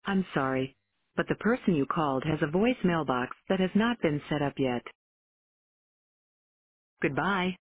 I'm sorry, but the person you called has a voice mailbox that has not been set up yet. Goodbye.